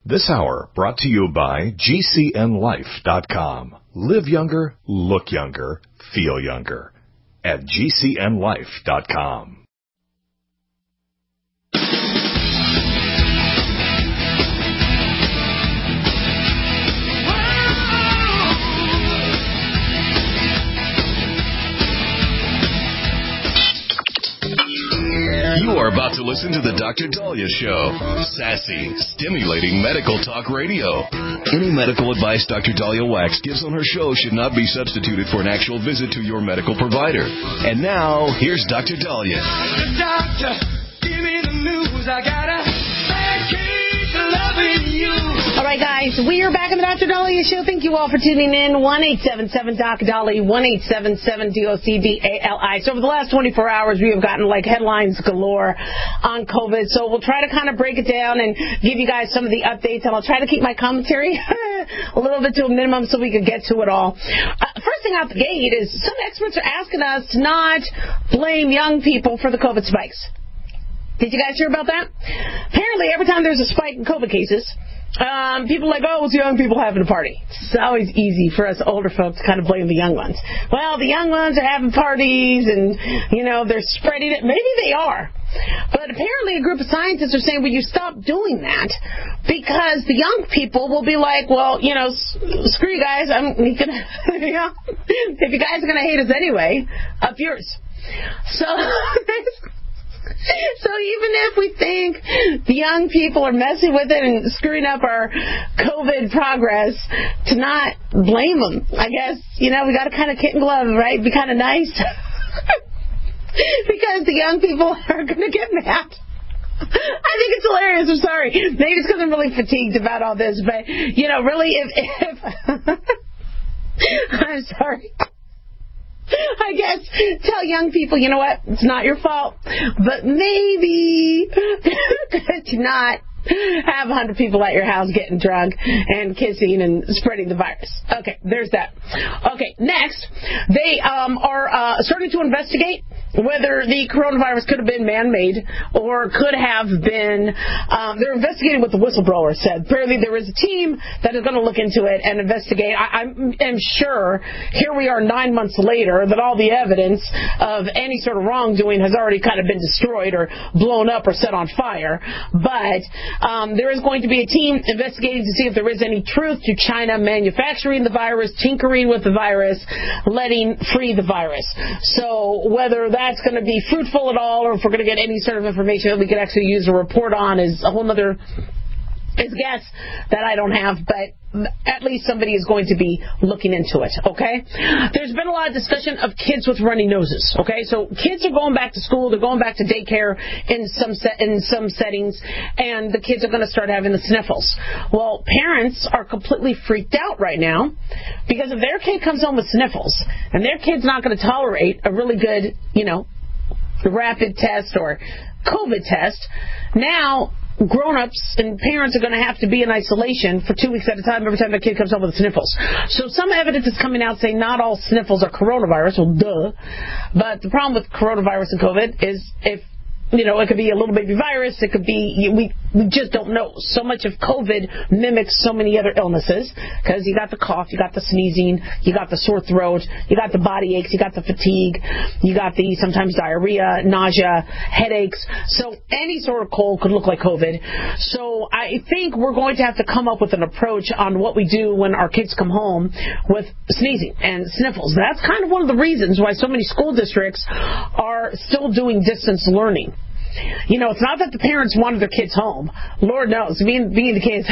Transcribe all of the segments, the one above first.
This hour brought to you by GCNLife.com. Live younger, look younger, feel younger at GCNLife.com. You are about to listen to the Dr. Dahlia Show. Sassy, stimulating medical talk radio. Any medical advice Dr. Dahlia Wax gives on her show should not be substituted for an actual visit to your medical provider. And now, here's Dr. Dahlia. Doctor, give me the news. I got a bad case of loving you. All right, guys, we are back in the Dr. Dahlia Show. Thank you all for tuning in. 1-877-DOC-DAHLIA, 1-877-DOCDALI. So over the last 24 hours, we have gotten, headlines galore on COVID. So we'll try to kind of break it down and give you guys some of the updates, and I'll try to keep my commentary a little bit to a minimum so we can get to it all. First thing out the gate is some experts are asking us to not blame young people for the COVID spikes. Did you guys hear about that? Apparently, every time there's a spike in COVID cases, people are like, oh, it's young people having a party. It's always easy for us older folks to kind of blame the young ones. Well, the young ones are having parties and, they're spreading it. Maybe they are. But apparently a group of scientists are saying, well, you stop doing that because the young people will be like, well, screw you guys. If you guys are going to hate us anyway, up yours. So even if we think the young people are messing with it and screwing up our COVID progress, to not blame them, I guess, we got to kind of kit and glove, right? Be kind of nice. Because the young people are going to get mad. I think it's hilarious. I'm sorry. Maybe it's because I'm really fatigued about all this. But, really, if I'm sorry. I guess tell young people, you know what, it's not your fault, but maybe to not have 100 people at your house getting drunk and kissing and spreading the virus. Okay, there's that. Okay, next, they are starting to investigate whether the coronavirus could have been man-made or could have been, they're investigating what the whistleblower said. Apparently there is a team that is going to look into it and investigate. I am sure, here we are 9 months later, that all the evidence of any sort of wrongdoing has already kind of been destroyed or blown up or set on fire. But there is going to be a team investigating to see if there is any truth to China manufacturing the virus, tinkering with the virus, letting free the virus. So whether that's going to be fruitful at all, or if we're going to get any sort of information that we could actually use a report on, is a whole other guess that I don't have, but at least somebody is going to be looking into it, okay? There's been a lot of discussion of kids with runny noses, okay? So kids are going back to school, they're going back to daycare in some settings, and the kids are going to start having the sniffles. Well, parents are completely freaked out right now because if their kid comes home with sniffles and their kid's not going to tolerate a really good, rapid test or COVID test, now grown-ups and parents are going to have to be in isolation for 2 weeks at a time every time their kid comes home with sniffles. So some evidence is coming out saying not all sniffles are coronavirus. Well, duh. But the problem with coronavirus and COVID is if it could be a little baby virus. It could be, we just don't know. So much of COVID mimics so many other illnesses because you got the cough, you got the sneezing, you got the sore throat, you got the body aches, you got the fatigue, you got the sometimes diarrhea, nausea, headaches. So any sort of cold could look like COVID. So I think we're going to have to come up with an approach on what we do when our kids come home with sneezing and sniffles. That's kind of one of the reasons why so many school districts are still doing distance learning. It's not that the parents wanted their kids home. Lord knows, being the kids,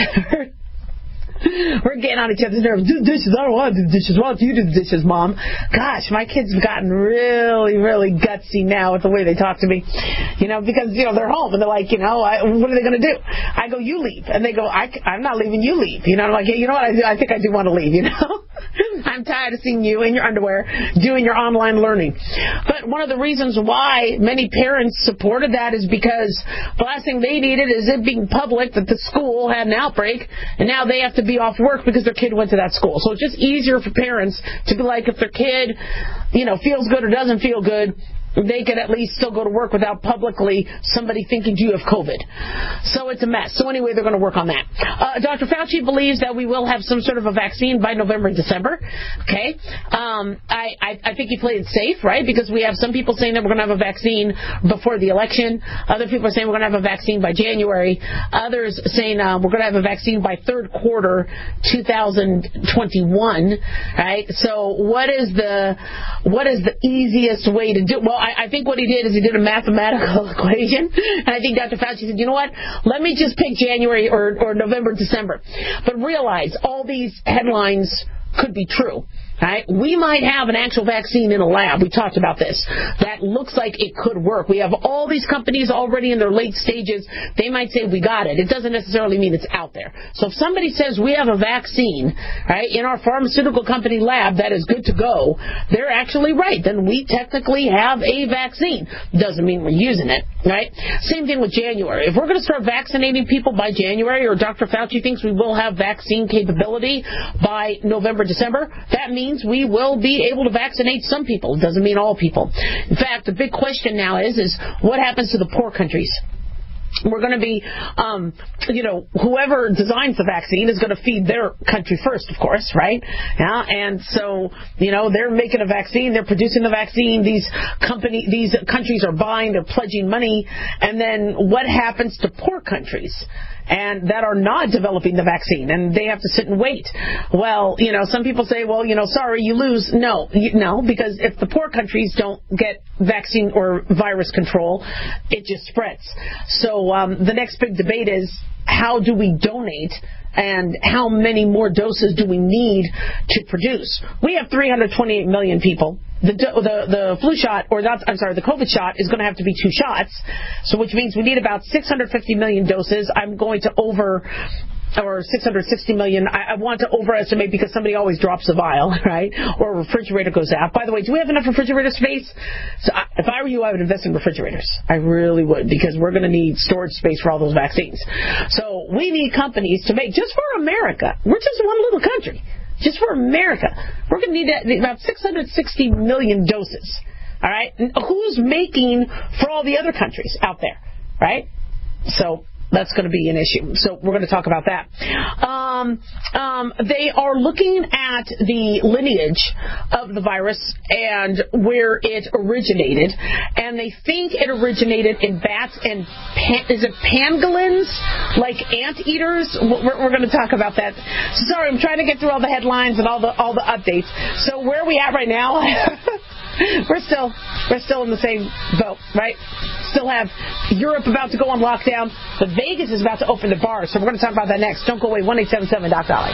we're getting on each other's nerves. Do the dishes. I don't want to do the dishes. Why don't you do the dishes, Mom? Gosh, my kids have gotten really, really gutsy now with the way they talk to me. Because, they're home and they're like, what are they going to do? I go, you leave. And they go, I'm not leaving, you leave. I'm like, hey, you know what? I think I do want to leave, I'm tired of seeing you in your underwear doing your online learning. But one of the reasons why many parents supported that is because the last thing they needed is it being public that the school had an outbreak and now they have to be off work because their kid went to that school. So it's just easier for parents to be like, if their kid, feels good or doesn't feel good, they could at least still go to work without publicly somebody thinking you have COVID. So it's a mess. So anyway, they're going to work on that. Dr. Fauci believes that we will have some sort of a vaccine by November and December. Okay. I think he played it safe, right? Because we have some people saying that we're going to have a vaccine before the election. Other people are saying we're going to have a vaccine by January. Others saying we're going to have a vaccine by third quarter 2021. Right. So what is the easiest way to do? Well, I think what he did is he did a mathematical equation, and I think Dr. Fauci said, you know what? Let me just pick January or November, December. But realize all these headlines could be true. Right? We might have an actual vaccine in a lab. We talked about this. That looks like it could work. We have all these companies already in their late stages. They might say we got it. It doesn't necessarily mean it's out there. So if somebody says we have a vaccine, right, in our pharmaceutical company lab that is good to go, they're actually right. Then we technically have a vaccine. Doesn't mean we're using it, right? Same thing with January. If we're going to start vaccinating people by January, or Dr. Fauci thinks we will have vaccine capability by November, December, that means we will be able to vaccinate some people. It doesn't mean all people. In fact, the big question now is what happens to the poor countries? We're going to be, whoever designs the vaccine is going to feed their country first, of course, right? Yeah, and so, they're making a vaccine, they're producing the vaccine, these countries are buying, they're pledging money, and then what happens to poor countries? And that are not developing the vaccine, and they have to sit and wait. Well, some people say, well, sorry, you lose. No, because if the poor countries don't get vaccine or virus control, it just spreads. So the next big debate is, how do we donate, and how many more doses do we need to produce? We have 328 million people. The flu shot, the COVID shot is going to have to be 2 shots, so which means we need about 650 million doses. I'm going to or 660 million. I want to overestimate because somebody always drops a vial, right? Or a refrigerator goes out. By the way, do we have enough refrigerator space? So if I were you, I would invest in refrigerators. I really would, because we're going to need storage space for all those vaccines. So we need companies to make, just for America. We're just one little country. Just for America, we're going to need about 660 million doses. All right? And who's making for all the other countries out there? Right? So that's going to be an issue. So we're going to talk about that. They are looking at the lineage of the virus and where it originated, and they think it originated in bats and is it pangolins, like anteaters? We're going to talk about that. Sorry, I'm trying to get through all the headlines and all the updates. So where are we at right now? We're still in the same boat, right? Still have Europe about to go on lockdown, but Vegas is about to open the bars. So we're going to talk about that next. Don't go away. 1-877-DOC-DOLLY.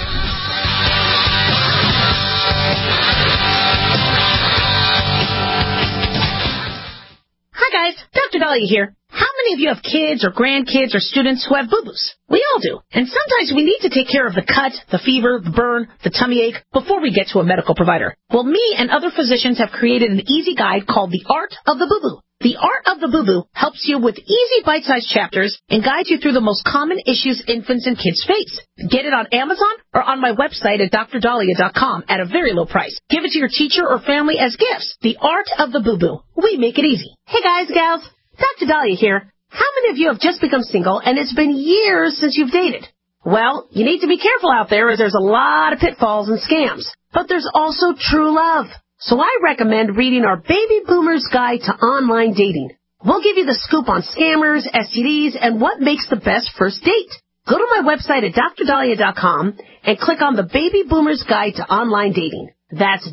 Hi guys, Dr. Dahlia here. How many of you have kids or grandkids or students who have boo-boos? We all do. And sometimes we need to take care of the cut, the fever, the burn, the tummy ache before we get to a medical provider. Well, me and other physicians have created an easy guide called The Art of the Boo-Boo. The Art of the Boo-Boo helps you with easy bite-sized chapters and guides you through the most common issues infants and kids face. Get it on Amazon or on my website at drdahlia.com at a very low price. Give it to your teacher or family as gifts. The Art of the Boo-Boo. We make it easy. Hey guys, gals. Dr. Dahlia here. How many of you have just become single and it's been years since you've dated? Well, you need to be careful out there as there's a lot of pitfalls and scams. But there's also true love. So I recommend reading our Baby Boomer's Guide to Online Dating. We'll give you the scoop on scammers, STDs, and what makes the best first date. Go to my website at drdahlia.com and click on the Baby Boomer's Guide to Online Dating. That's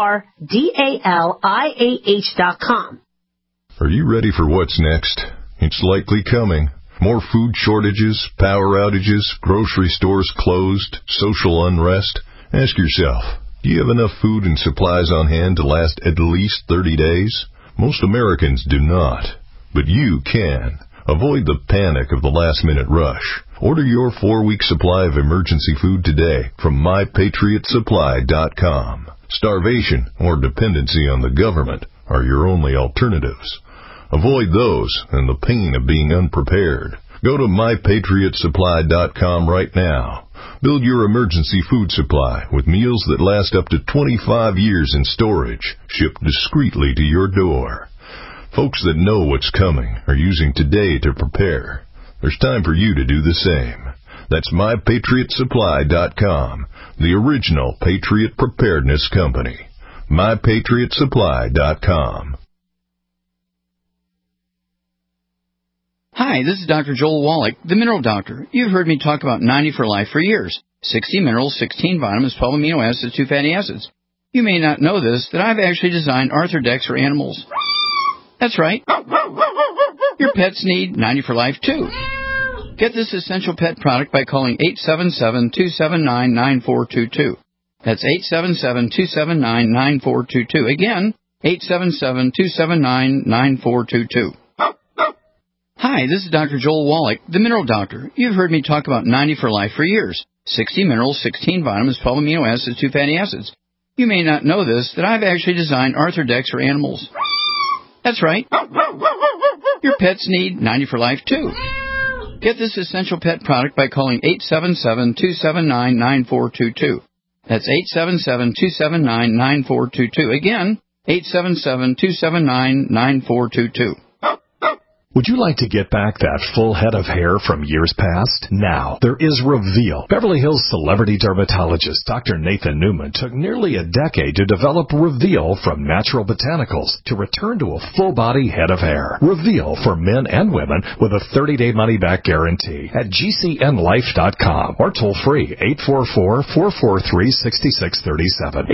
DRDALIAH.com. Are you ready for what's next? It's likely coming. More food shortages, power outages, grocery stores closed, social unrest. Ask yourself, do you have enough food and supplies on hand to last at least 30 days? Most Americans do not, but you can. Avoid the panic of the last-minute rush. Order your 4-week supply of emergency food today from MyPatriotSupply.com. Starvation or dependency on the government are your only alternatives. Avoid those and the pain of being unprepared. Go to MyPatriotSupply.com right now. Build your emergency food supply with meals that last up to 25 years in storage, shipped discreetly to your door. Folks that know what's coming are using today to prepare. There's time for you to do the same. That's MyPatriotSupply.com, the original Patriot Preparedness Company. MyPatriotSupply.com. Hi, this is Dr. Joel Wallach, the Mineral Doctor. You've heard me talk about 90 for Life for years. 60 minerals, 16 vitamins, 12 amino acids, 2 fatty acids. You may not know this, that I've actually designed Arthrodex for animals. That's right. Your pets need 90 for Life, too. Get this essential pet product by calling 877-279-9422. That's 877-279-9422. Again, 877-279-9422. Hi, this is Dr. Joel Wallach, the Mineral Doctor. You've heard me talk about 90 for Life for years. 60 minerals, 16 vitamins, 12 amino acids, 2 fatty acids. You may not know this, that I've actually designed Arthrodex for animals. That's right. Your pets need 90 for Life, too. Get this essential pet product by calling 877-279-9422. That's 877-279-9422. Again, 877-279-9422. Would you like to get back that full head of hair from years past? Now, there is Reveal. Beverly Hills celebrity dermatologist Dr. Nathan Newman took nearly a decade to develop Reveal from natural botanicals to return to a full-body head of hair. Reveal for men and women with a 30-day money-back guarantee at GCNlife.com or toll-free 844-443-6637.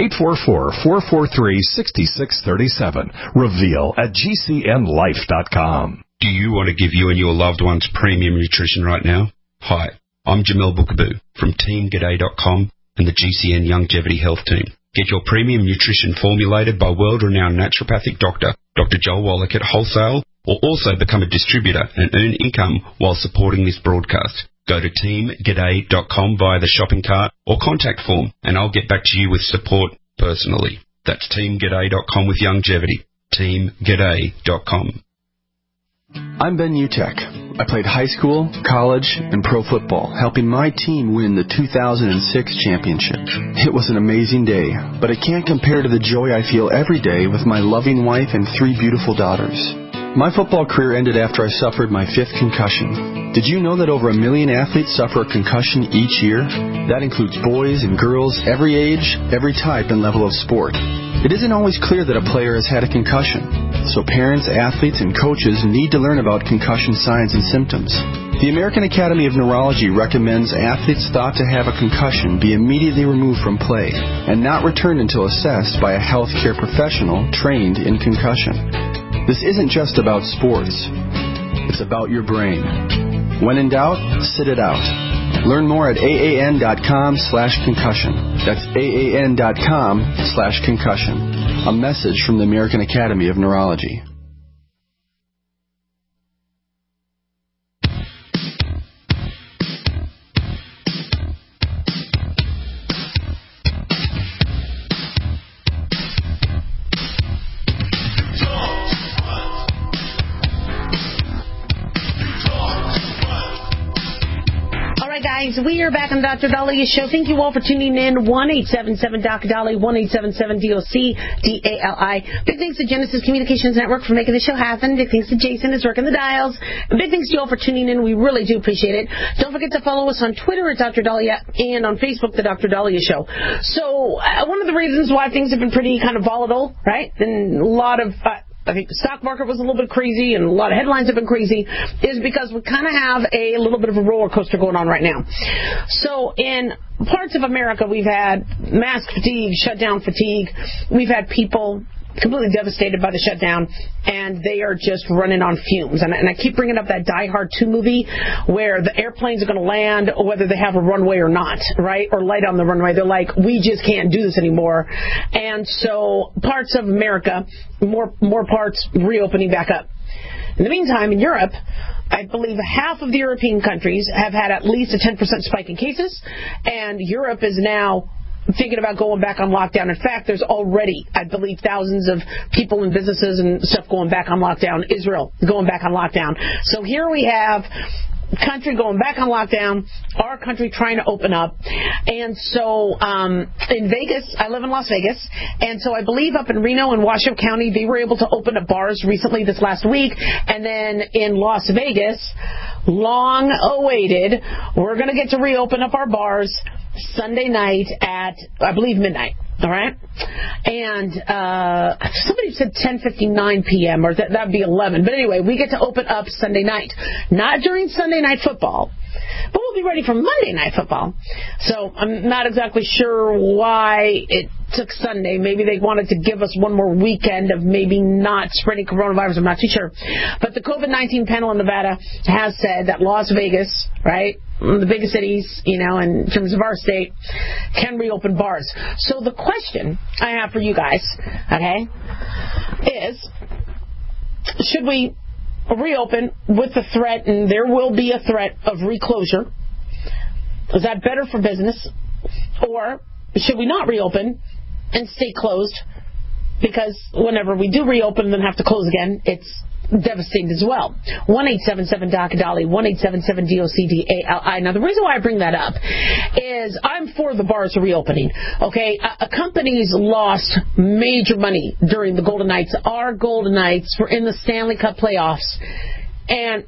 844-443-6637. Reveal at GCNlife.com. Do you want to give you and your loved ones premium nutrition right now? Hi, I'm Jamel Bookaboo from TeamGaday.com and the GCN Longevity Health Team. Get your premium nutrition formulated by world-renowned naturopathic doctor, Dr. Joel Wallach at wholesale, or also become a distributor and earn income while supporting this broadcast. Go to TeamGaday.com via the shopping cart or contact form, and I'll get back to you with support personally. That's TeamGaday.com with longevity. TeamGaday.com. I'm Ben Utek. I played high school, college, and pro football, helping my team win the 2006 championship. It was an amazing day, but it can't compare to the joy I feel every day with my loving wife and 3 beautiful daughters. My football career ended after I suffered my 5th concussion. Did you know that over 1 million athletes suffer a concussion each year? That includes boys and girls, every age, every type and level of sport. It isn't always clear that a player has had a concussion, so parents, athletes, and coaches need to learn about concussion signs and symptoms. The American Academy of Neurology recommends athletes thought to have a concussion be immediately removed from play and not returned until assessed by a healthcare professional trained in concussion. This isn't just about sports. It's about your brain. When in doubt, sit it out. Learn more at AAN.com/concussion. That's AAN.com/concussion. A message from the American Academy of Neurology. We are back on Dr. Dahlia Show. Thank you all for tuning in. 1-877-Dr. 1-877-DOC-DALI. Big thanks to Genesis Communications Network for making the show happen. Big thanks to Jason who's working the dials. And big thanks to you all for tuning in. We really do appreciate it. Don't forget to follow us on Twitter at Dr. Dahlia and on Facebook, The Dr. Dahlia Show. So one of the reasons why things have been pretty kind of volatile, right? And a lot of... I think the stock market was a little bit crazy and a lot of headlines have been crazy, is because we kind of have a little bit of a roller coaster going on right now. So in parts of America, we've had mask fatigue, shutdown fatigue. We've had people completely devastated by the shutdown, and they are just running on fumes. And I keep bringing up that Die Hard 2 movie where the airplanes are going to land, whether they have a runway or not, right, or light on the runway. They're like, we just can't do this anymore. And so parts of America, more parts reopening back up. In the meantime, in Europe, I believe half of the European countries have had at least a 10% spike in cases, and Europe is now thinking about going back on lockdown. In fact, there's already, I believe, thousands of people and businesses and stuff going back on lockdown. Israel going back on lockdown. So here we have country going back on lockdown, our country trying to open up. And so in Vegas, I live in Las Vegas, and so I believe up in Reno and Washoe County, they were able to open up bars recently this last week. And then in Las Vegas, long awaited, we're going to get to reopen up our bars Sunday night at, I believe, midnight. All right? And somebody said 10:59 p.m., or that'd be 11. But anyway, we get to open up Sunday night. Not during Sunday night football, but we'll be ready for Monday night football. So I'm not exactly sure why it took Sunday. Maybe they wanted to give us one more weekend of maybe not spreading coronavirus. I'm not too sure. But the COVID-19 panel in Nevada has said that Las Vegas, right, one of the biggest cities, in terms of our state, can reopen bars. So the question I have for you guys, okay, is should we reopen with the threat, and there will be a threat of reclosure? Is that better for business? Or should we not reopen and stay closed? Because whenever we do reopen and then have to close again, it's devastating as well. 1-877-DOC-DOLLY, 1-877-DOCDALI. Now, the reason why I bring that up is I'm for the bars reopening. Okay, companies lost major money during the Golden Knights. Our Golden Knights were in the Stanley Cup playoffs, and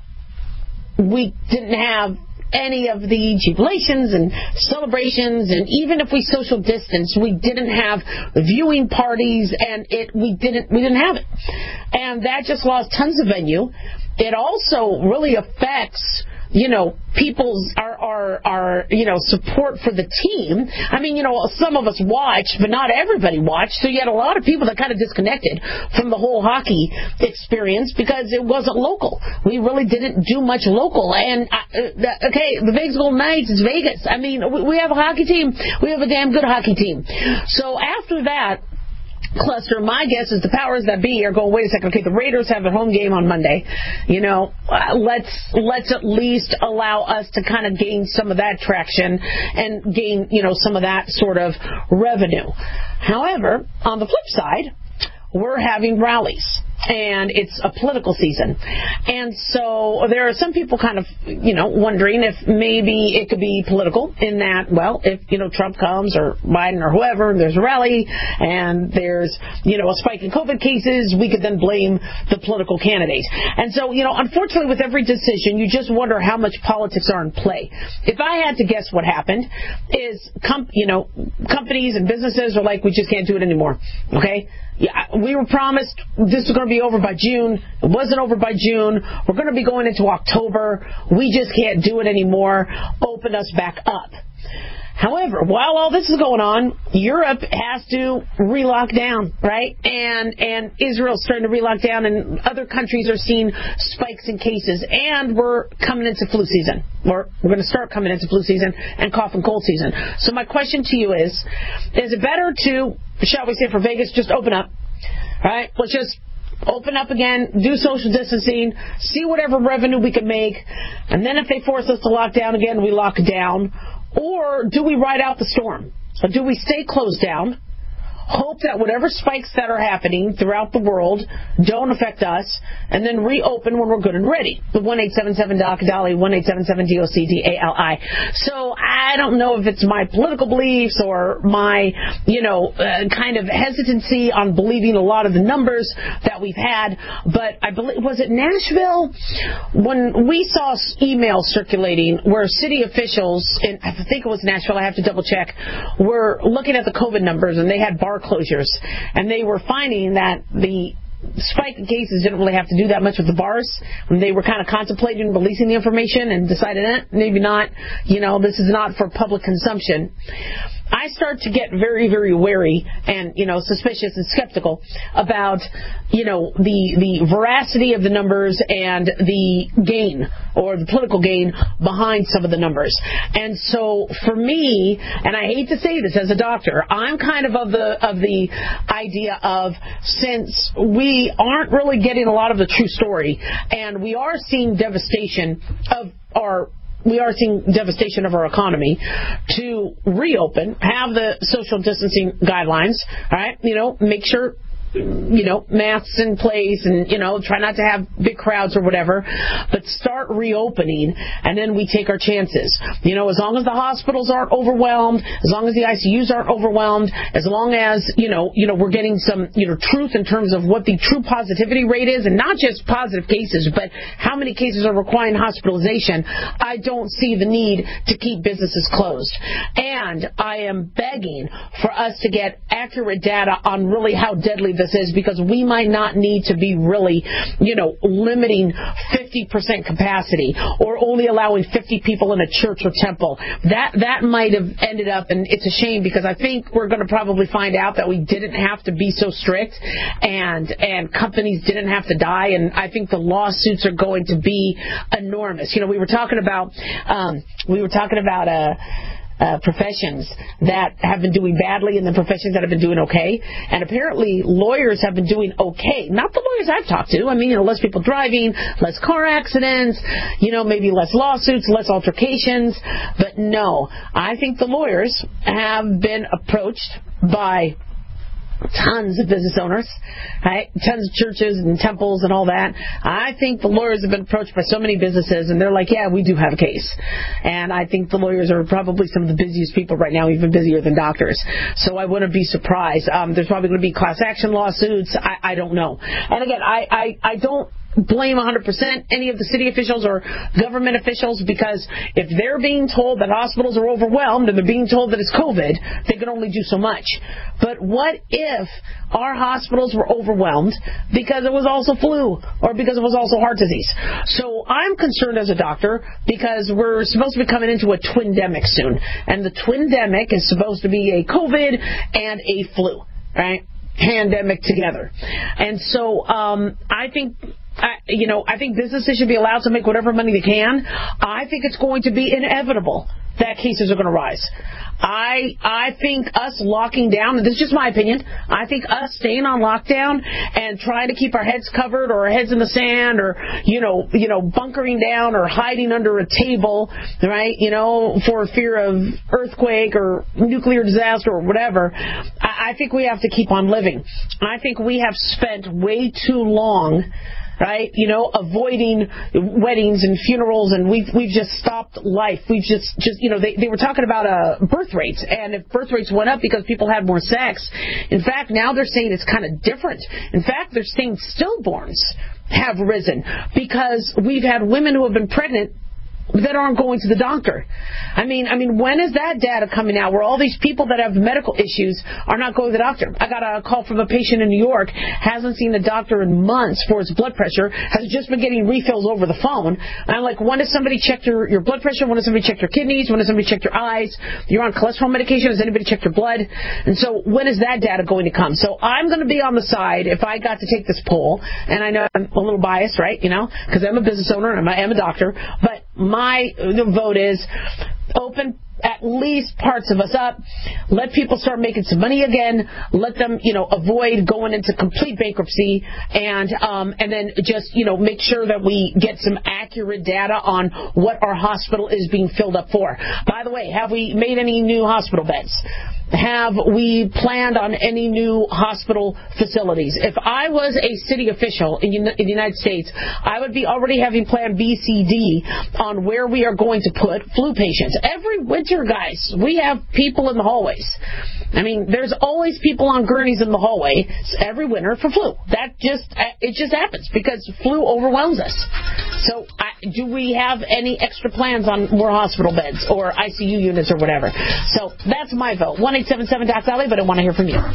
we didn't have any of the jubilations and celebrations, and even if we social distance, we didn't have viewing parties, and we didn't have it, and that just lost tons of venue. It also really affects people's our support for the team. I mean, some of us watch, but not everybody watched. So you had a lot of people that kind of disconnected from the whole hockey experience because it wasn't local. We really didn't do much local. And the Vegas Golden Knights is Vegas. I mean, we have a hockey team. We have a damn good hockey team. So after that cluster, my guess is the powers that be are going, wait a second, okay, the Raiders have their home game on Monday. Let's at least allow us to kind of gain some of that traction and gain, some of that sort of revenue. However, on the flip side, we're having rallies, and it's a political season. And so there are some people kind of, wondering if maybe it could be political in that, well, if, Trump comes or Biden or whoever, and there's a rally and there's, a spike in COVID cases, we could then blame the political candidate. And so, unfortunately, with every decision, you just wonder how much politics are in play. If I had to guess what happened is, companies and businesses are like, we just can't do it anymore. Okay? Yeah, we were promised this was going to be over by June. It wasn't over by June. We're going to be going into October. We just can't do it anymore. Open us back up. However, while all this is going on, Europe has to relock down, right? And Israel's starting to relock down, and other countries are seeing spikes in cases. And we're coming into flu season. We're going to start coming into flu season and cough and cold season. So my question to you is it better to, shall we say for Vegas, just open up, right? Let's just open up again, do social distancing, see whatever revenue we can make, and then if they force us to lock down again, we lock down. Or do we ride out the storm? Or do we stay closed down, hope that whatever spikes that are happening throughout the world don't affect us, and then reopen when we're good and ready? The 1-877-DOC-DOLLY, 1-877-DOCDALI. So I don't know if it's my political beliefs or my, kind of hesitancy on believing a lot of the numbers that we've had, but I believe, was it Nashville? When we saw emails circulating where city officials, and I think it was Nashville, I have to double check, were looking at the COVID numbers, and they had bar closures, and they were finding that the spike in cases didn't really have to do that much with the bars, and they were kind of contemplating releasing the information and decided maybe not, this is not for public consumption. I start to get very, very wary and, suspicious and skeptical about, the veracity of the numbers and the gain or the political gain behind some of the numbers. And so for me, and I hate to say this as a doctor, I'm kind of the idea of, since we aren't really getting a lot of the true story, and we are seeing devastation of our economy, to reopen, have the social distancing guidelines, all right, make sure masks in place and, try not to have big crowds or whatever, but start reopening, and then we take our chances. As long as the hospitals aren't overwhelmed, as long as the ICUs aren't overwhelmed, as long as, we're getting some, truth in terms of what the true positivity rate is, and not just positive cases, but how many cases are requiring hospitalization, I don't see the need to keep businesses closed. And I am begging for us to get accurate data on really how deadly this is, because we might not need to be really, limiting 50% capacity or only allowing 50 people in a church or temple. That might have ended up, and it's a shame because I think we're going to probably find out that we didn't have to be so strict and companies didn't have to die, and I think the lawsuits are going to be enormous. We were talking about professions that have been doing badly and the professions that have been doing okay. And apparently lawyers have been doing okay. Not the lawyers I've talked to. I mean, less people driving, less car accidents, maybe less lawsuits, less altercations. But no, I think the lawyers have been approached by tons of business owners, right? Tons of churches and temples and all that. I think the lawyers have been approached by so many businesses, and they're like, yeah, we do have a case. And I think the lawyers are probably some of the busiest people right now, even busier than doctors. So I wouldn't be surprised. There's probably going to be class action lawsuits. I don't know. And again, I don't blame 100% any of the city officials or government officials, because if they're being told that hospitals are overwhelmed and they're being told that it's COVID, they can only do so much. But what if our hospitals were overwhelmed because it was also flu or because it was also heart disease? So I'm concerned as a doctor because we're supposed to be coming into a twindemic soon, and the twindemic is supposed to be a COVID and a flu, right? Pandemic together. And so I think businesses should be allowed to make whatever money they can. I think it's going to be inevitable that cases are going to rise. I think us locking down, and this is just my opinion, I think us staying on lockdown and trying to keep our heads covered or our heads in the sand or, bunkering down or hiding under a table, right, for fear of earthquake or nuclear disaster or whatever, I think we have to keep on living. I think we have spent way too long, right, avoiding weddings and funerals, and we've just stopped life. We've just they were talking about birth rates, and if birth rates went up because people had more sex, in fact, now they're saying it's kind of different. In fact, they're saying stillborns have risen because we've had women who have been pregnant that aren't going to the doctor. I mean, when is that data coming out where all these people that have medical issues are not going to the doctor? I got a call from a patient in New York, hasn't seen the doctor in months for his blood pressure, has just been getting refills over the phone. And I'm like, when does somebody check your blood pressure? When does somebody check your kidneys? When does somebody check your eyes? You're on cholesterol medication. Has anybody checked your blood? And so when is that data going to come? So I'm going to be on the side, if I got to take this poll, and I know I'm a little biased, right, because I'm a business owner and I am a doctor, but my vote is open at least parts of us up, let people start making some money again, let them, avoid going into complete bankruptcy, and then just, make sure that we get some accurate data on what our hospital is being filled up for. By the way, have we made any new hospital beds? Have we planned on any new hospital facilities? If I was a city official in the United States, I would be already having plan B, C, D on where we are going to put flu patients. Every winter, guys, we have people in the hallways. I mean, there's always people on gurneys in the hallway every winter for flu. It just happens because flu overwhelms us. So do we have any extra plans on more hospital beds or ICU units or whatever? So that's my vote. 1-877-DOC-SALLY, but I want to hear from you.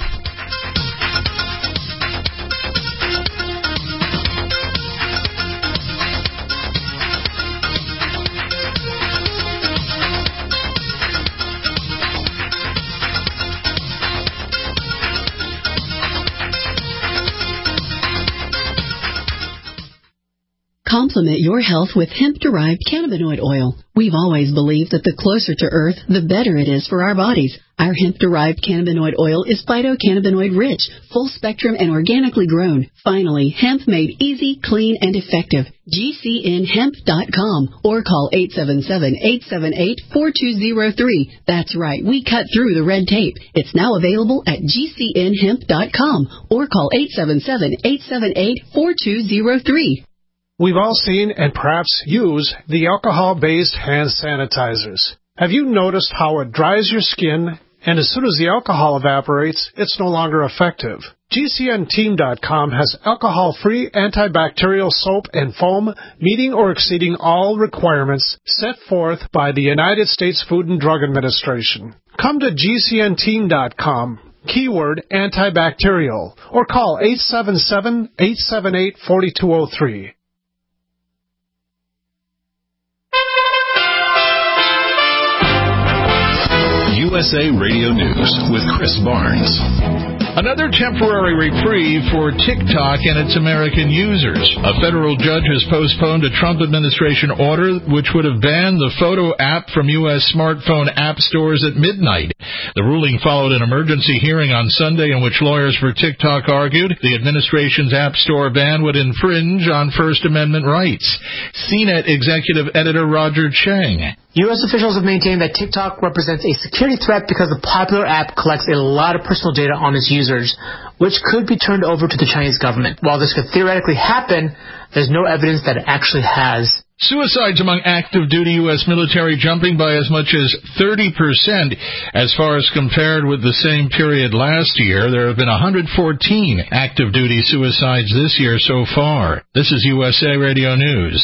Call Complement your health with hemp-derived cannabinoid oil. We've always believed that the closer to Earth, the better it is for our bodies. Our hemp-derived cannabinoid oil is phytocannabinoid-rich, full-spectrum, and organically grown. Finally, hemp made easy, clean, and effective. GCNHemp.com or call 877-878-4203. That's right, we cut through the red tape. It's now available at GCNHemp.com or call 877-878-4203. We've all seen and perhaps use the alcohol-based hand sanitizers. Have you noticed how it dries your skin, and as soon as the alcohol evaporates, it's no longer effective? GCNteam.com has alcohol-free antibacterial soap and foam meeting or exceeding all requirements set forth by the United States Food and Drug Administration. Come to GCNteam.com, keyword antibacterial, or call 877-878-4203. USA Radio News with Chris Barnes. Another temporary reprieve for TikTok and its American users. A federal judge has postponed a Trump administration order which would have banned the photo app from U.S. smartphone app stores at midnight. The ruling followed an emergency hearing on Sunday in which lawyers for TikTok argued the administration's app store ban would infringe on First Amendment rights. CNET executive editor Roger Chang. U.S. officials have maintained that TikTok represents a security threat because the popular app collects a lot of personal data on its users, which could be turned over to the Chinese government. While this could theoretically happen, there's no evidence that it actually has. Suicides among active duty U.S. military jumping by as much as 30% as far as compared with the same period last year. There have been 114 active duty suicides this year so far. This is USA Radio News.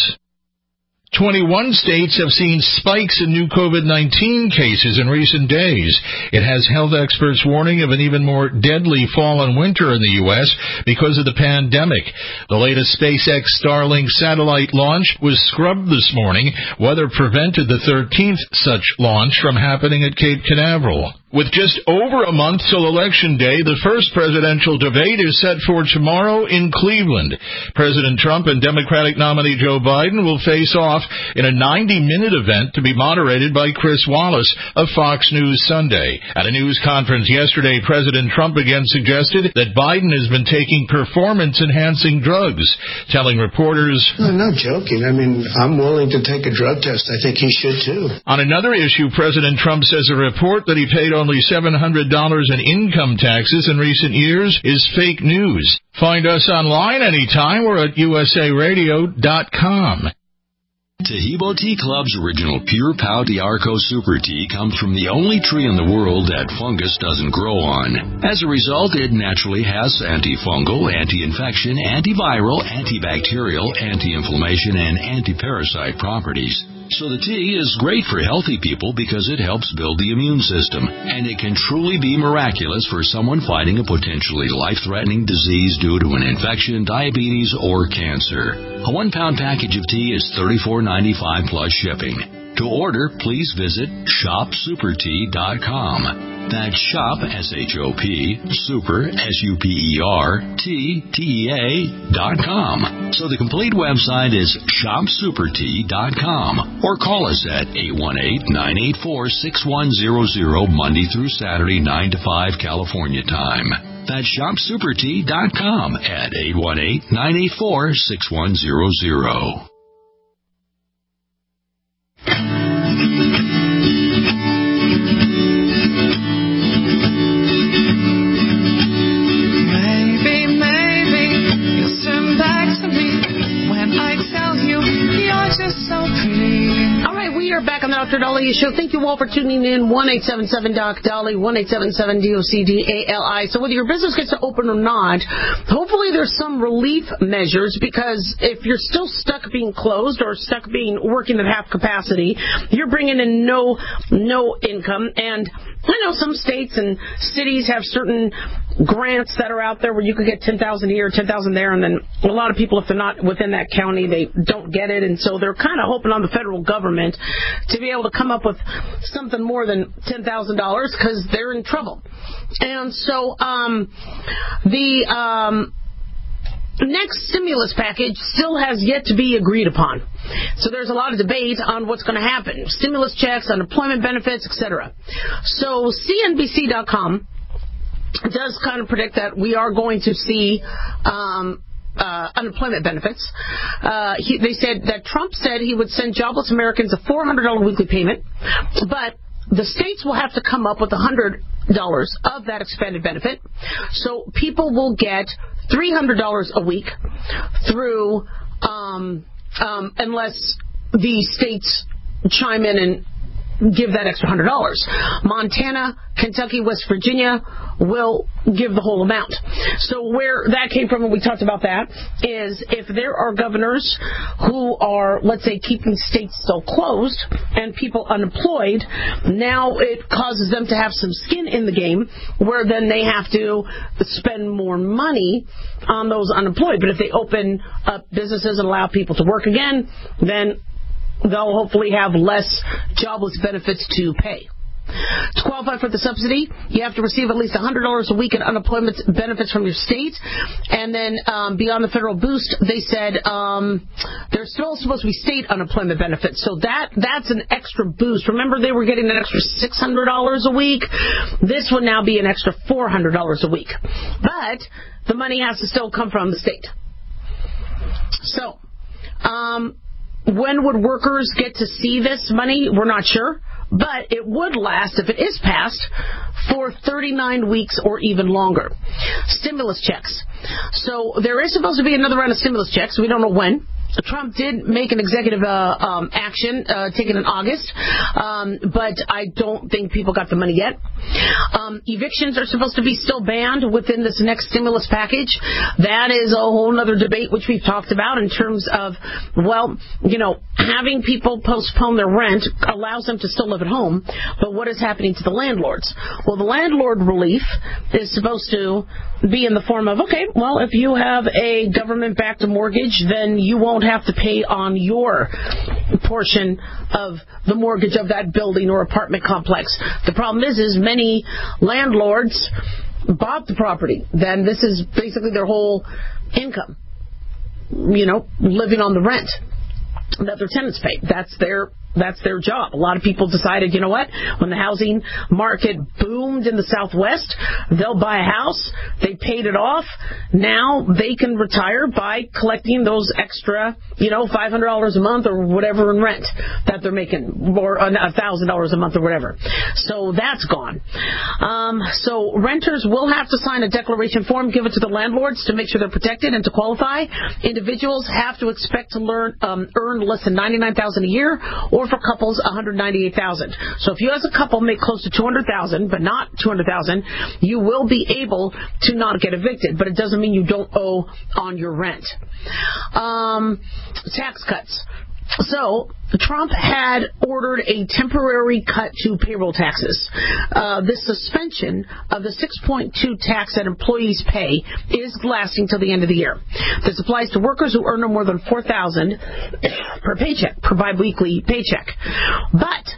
21 states have seen spikes in new COVID-19 cases in recent days. It has health experts warning of an even more deadly fall and winter in the U.S. because of the pandemic. The latest SpaceX Starlink satellite launch was scrubbed this morning. Weather prevented the 13th such launch from happening at Cape Canaveral. With just over a month till Election Day, the first presidential debate is set for tomorrow in Cleveland. President Trump and Democratic nominee Joe Biden will face off in a 90-minute event to be moderated by Chris Wallace of Fox News Sunday. At a news conference yesterday, President Trump again suggested that Biden has been taking performance-enhancing drugs, telling reporters, I'm not joking. I mean, I'm willing to take a drug test. I think he should, too. On another issue, President Trump says a report that he paid only $700 in income taxes in recent years is fake news. Find us online anytime. We're at usaradio.com. Taheebo Tea Club's original Pure Pau D'Arco Super Tea comes from the only tree in the world that fungus doesn't grow on. As a result, it naturally has antifungal, anti-infection, antiviral, antibacterial, anti-inflammation, and anti-parasite properties. So the tea is great for healthy people because it helps build the immune system, and it can truly be miraculous for someone fighting a potentially life-threatening disease due to an infection, diabetes, or cancer. A 1-pound package of tea is $34.95 plus shipping. To order, please visit shopsupertea.com. That's shop, S-H-O-P, super, S-U-P-E-R, T-T-E-A.com. So the complete website is shopsupertea.com. Or call us at 818-984-6100 Monday through Saturday, 9 to 5 California time. That's shopsupertea.com at 818-984-6100. Back on the Dr. Daliah Show. Thank you all for tuning in. 1-877-DOC-DALI, 1-877-DOCDALI. So whether your business gets to open or not, hopefully there's some relief measures, because if you're still stuck being closed or stuck being working at half capacity, you're bringing in no income. And I know some states and cities have certain grants that are out there where you could get $10,000 here, $10,000 there, and then a lot of people, if they're not within that county, they don't get it, and so they're kind of hoping on the federal government to be able to come up with something more than $10,000 because they're in trouble. And so next stimulus package still has yet to be agreed upon. So there's a lot of debate on what's going to happen. Stimulus checks, unemployment benefits, etc. So CNBC.com does kind of predict that we are going to see unemployment benefits. They said that Trump said he would send jobless Americans a $400 weekly payment, but the states will have to come up with $100 of that expanded benefit. So people will get $300 a week through, unless the states chime in and give that extra $100. Montana, Kentucky, West Virginia will give the whole amount. So where that came from, and we talked about that, is if there are governors who are, let's say, keeping states still closed and people unemployed, now it causes them to have some skin in the game where then they have to spend more money on those unemployed. But if they open up businesses and allow people to work again, then they'll hopefully have less jobless benefits to pay. To qualify for the subsidy, you have to receive at least $100 a week in unemployment benefits from your state. And then beyond the federal boost, they said there's still supposed to be state unemployment benefits. So that's an extra boost. Remember, they were getting an extra $600 a week. This would now be an extra $400 a week. But the money has to still come from the state. So, when would workers get to see this money? We're not sure. But it would last, if it is passed, for 39 weeks or even longer. Stimulus checks. So there is supposed to be another round of stimulus checks. We don't know when. Trump did make an executive action taken in August, but I don't think people got the money yet. Evictions are supposed to be still banned within this next stimulus package. That is a whole other debate, which we've talked about in terms of, well, having people postpone their rent allows them to still live at home, but what is happening to the landlords? Well, the landlord relief is supposed to be in the form of, okay, well, if you have a government-backed mortgage, then you won't have to pay on your portion of the mortgage of that building or apartment complex. The problem is many landlords bought the property. Then this is basically their whole income, living on the rent that their tenants pay. That's their job. A lot of people decided, you know what, when the housing market boomed in the Southwest, they'll buy a house. They paid it off. Now they can retire by collecting those extra, $500 a month or whatever in rent that they're making, or $1,000 a month or whatever. So that's gone. So renters will have to sign a declaration form, give it to the landlords to make sure they're protected and to qualify. Individuals have to expect to earn less than $99,000 a year, or for couples, $198,000. So if you as a couple make close to $200,000, but not $200,000, you will be able to not get evicted, but it doesn't mean you don't owe on your rent. Tax cuts. So Trump had ordered a temporary cut to payroll taxes. This suspension of the 6.2 tax that employees pay is lasting till the end of the year. This applies to workers who earn no more than $4,000 per paycheck, per biweekly paycheck. But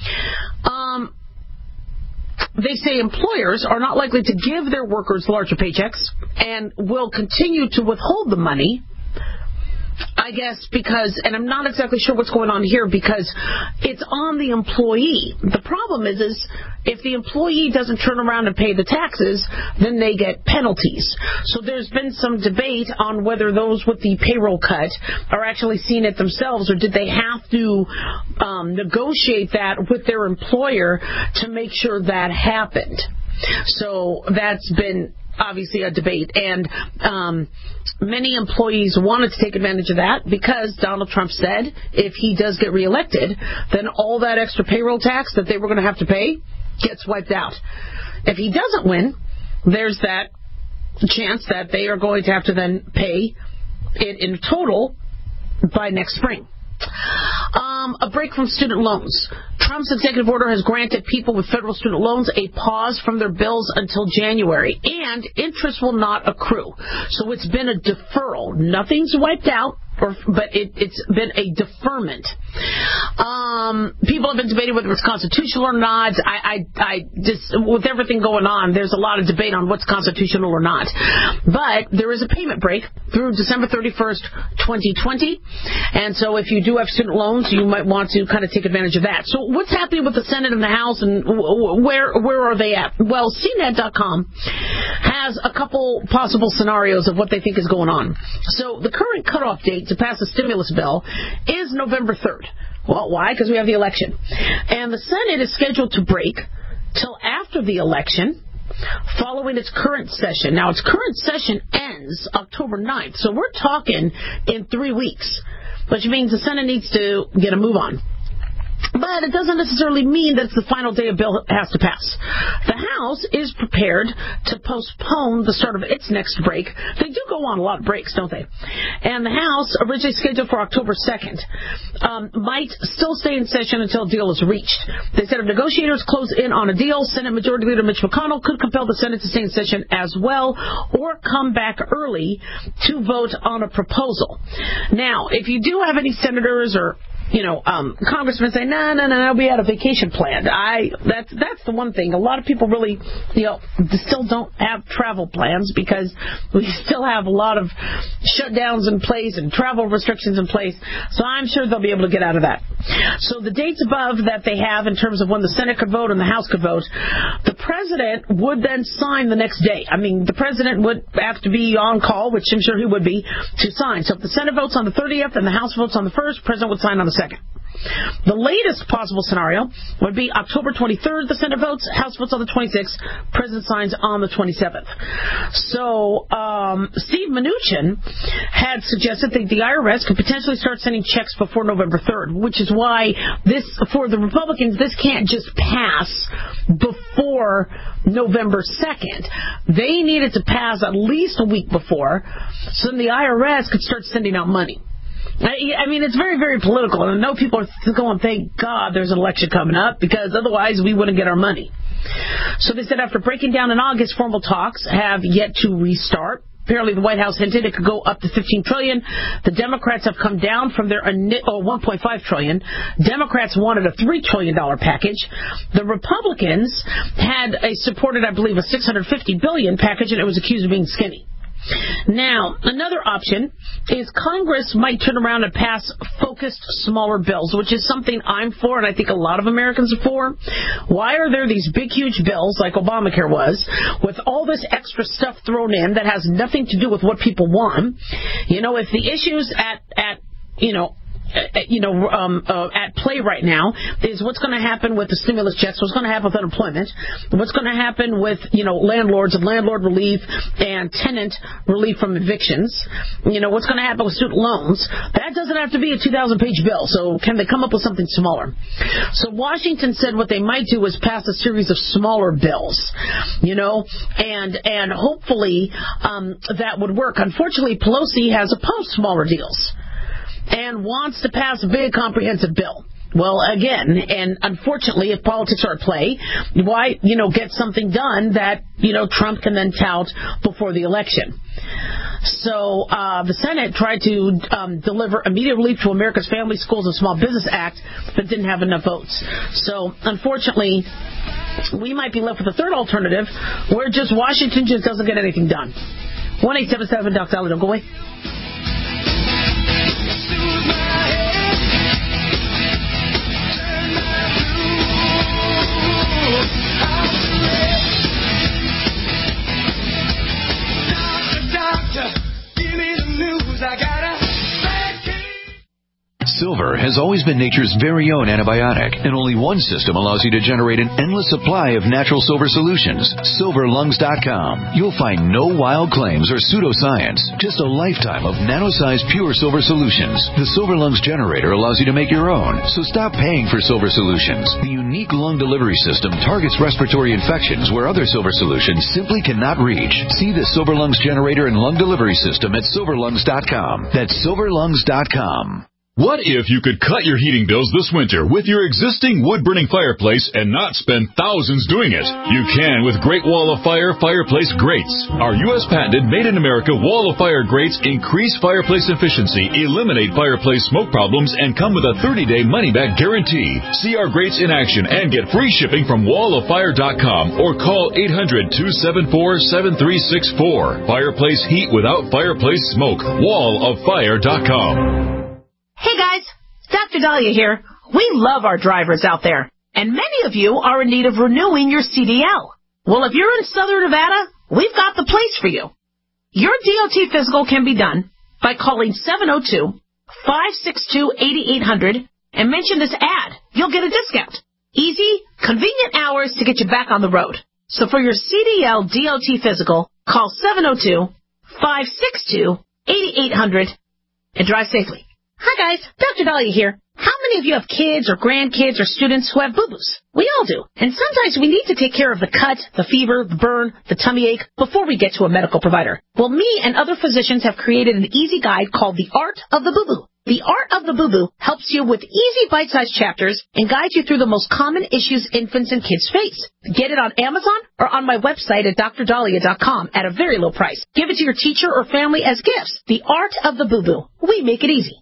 they say employers are not likely to give their workers larger paychecks and will continue to withhold the money, I guess, because, and I'm not exactly sure what's going on here, because it's on the employee. The problem is if the employee doesn't turn around and pay the taxes, then they get penalties. So there's been some debate on whether those with the payroll cut are actually seeing it themselves, or did they have to negotiate that with their employer to make sure that happened. So that's been obviously a debate, and many employees wanted to take advantage of that because Donald Trump said if he does get reelected, then all that extra payroll tax that they were going to have to pay gets wiped out. If he doesn't win, there's that chance that they are going to have to then pay it in total by next spring. A break from student loans. Trump's executive order has granted people with federal student loans a pause from their bills until January, and interest will not accrue. So it's been a deferral. Nothing's wiped out. but it's been a deferment. People have been debating whether it's constitutional or not. I just, with everything going on, there's a lot of debate on what's constitutional or not. But there is a payment break through December 31st, 2020. And so if you do have student loans, you might want to kind of take advantage of that. So what's happening with the Senate and the House, and where are they at? Well, CNET.com has a couple possible scenarios of what they think is going on. So the current cutoff date to pass a stimulus bill is November 3rd. Well, why? Because we have the election. And the Senate is scheduled to break till after the election, following its current session. Now, its current session ends October 9th, so we're talking in 3 weeks, which means the Senate needs to get a move on. But it doesn't necessarily mean that it's the final day a bill has to pass. The House is prepared to postpone the start of its next break. They do go on a lot of breaks, don't they? And the House, originally scheduled for October 2nd, might still stay in session until a deal is reached. They said if negotiators close in on a deal, Senate Majority Leader Mitch McConnell could compel the Senate to stay in session as well, or come back early to vote on a proposal. Now, if you do have any senators or congressmen say, no, we had a vacation planned. That's the one thing. A lot of people really, still don't have travel plans because we still have a lot of shutdowns in place and travel restrictions in place. So I'm sure they'll be able to get out of that. So the dates above that they have in terms of when the Senate could vote and the House could vote, the president would then sign the next day. I mean, the president would have to be on call, which I'm sure he would be, to sign. So if the Senate votes on the 30th and the House votes on the 1st, the president would sign on the 2nd. The latest possible scenario would be October 23rd, the Senate votes, House votes on the 26th, President signs on the 27th. So Steve Mnuchin had suggested that the IRS could potentially start sending checks before November 3rd, which is why for the Republicans, this can't just pass before November 2nd. They needed to pass at least a week before, so then the IRS could start sending out money. I mean, it's very, very political, and I know people are going, thank God there's an election coming up, because otherwise we wouldn't get our money. So they said after breaking down in August, formal talks have yet to restart. Apparently the White House hinted it could go up to $15 trillion. The Democrats have come down from their $1.5 trillion. Democrats wanted a $3 trillion package. The Republicans had supported, I believe, a $650 billion package, and it was accused of being skinny. Now, another option is Congress might turn around and pass focused, smaller bills, which is something I'm for, and I think a lot of Americans are for. Why are there these big, huge bills, like Obamacare was, with all this extra stuff thrown in that has nothing to do with what people want? If the issues at play right now is what's going to happen with the stimulus checks, what's going to happen with unemployment, what's going to happen with, landlords and landlord relief and tenant relief from evictions, what's going to happen with student loans. That doesn't have to be a 2,000-page bill, so can they come up with something smaller? So Washington said what they might do is pass a series of smaller bills, and hopefully that would work. Unfortunately, Pelosi has opposed smaller deals and wants to pass a big comprehensive bill. Well, again, and unfortunately, if politics are at play, why, get something done that, Trump can then tout before the election? So the Senate tried to deliver immediate relief to America's Family, Schools, and Small Business Act, but didn't have enough votes. So, unfortunately, we might be left with a third alternative where Washington just doesn't get anything done. 1-877-DOC-DOLLAR. Don't go away. Silver has always been nature's very own antibiotic, and only one system allows you to generate an endless supply of natural silver solutions. SilverLungs.com. You'll find no wild claims or pseudoscience, just a lifetime of nano-sized pure silver solutions. The Silver Lungs generator allows you to make your own, so stop paying for silver solutions. The unique lung delivery system targets respiratory infections where other silver solutions simply cannot reach. See the Silver Lungs generator and lung delivery system at SilverLungs.com. That's SilverLungs.com. What if you could cut your heating bills this winter with your existing wood-burning fireplace and not spend thousands doing it? You can with Great Wall of Fire fireplace grates. Our U.S. patented made-in-America Wall of Fire grates increase fireplace efficiency, eliminate fireplace smoke problems, and come with a 30-day money-back guarantee. See our grates in action and get free shipping from walloffire.com or call 800-274-7364. Fireplace heat without fireplace smoke. walloffire.com. Hey guys, Dr. Dahlia here. We love our drivers out there, and many of you are in need of renewing your CDL. Well, if you're in Southern Nevada, we've got the place for you. Your DOT physical can be done by calling 702-562-8800 and mention this ad. You'll get a discount. Easy, convenient hours to get you back on the road. So for your CDL DOT physical, call 702-562-8800 and drive safely. Hi guys, Dr. Dahlia here. How many of you have kids or grandkids or students who have boo-boos? We all do. And sometimes we need to take care of the cut, the fever, the burn, the tummy ache before we get to a medical provider. Well, me and other physicians have created an easy guide called The Art of the Boo-Boo. The Art of the Boo-Boo helps you with easy bite-sized chapters and guides you through the most common issues infants and kids face. Get it on Amazon or on my website at drdahlia.com at a very low price. Give it to your teacher or family as gifts. The Art of the Boo-Boo. We make it easy.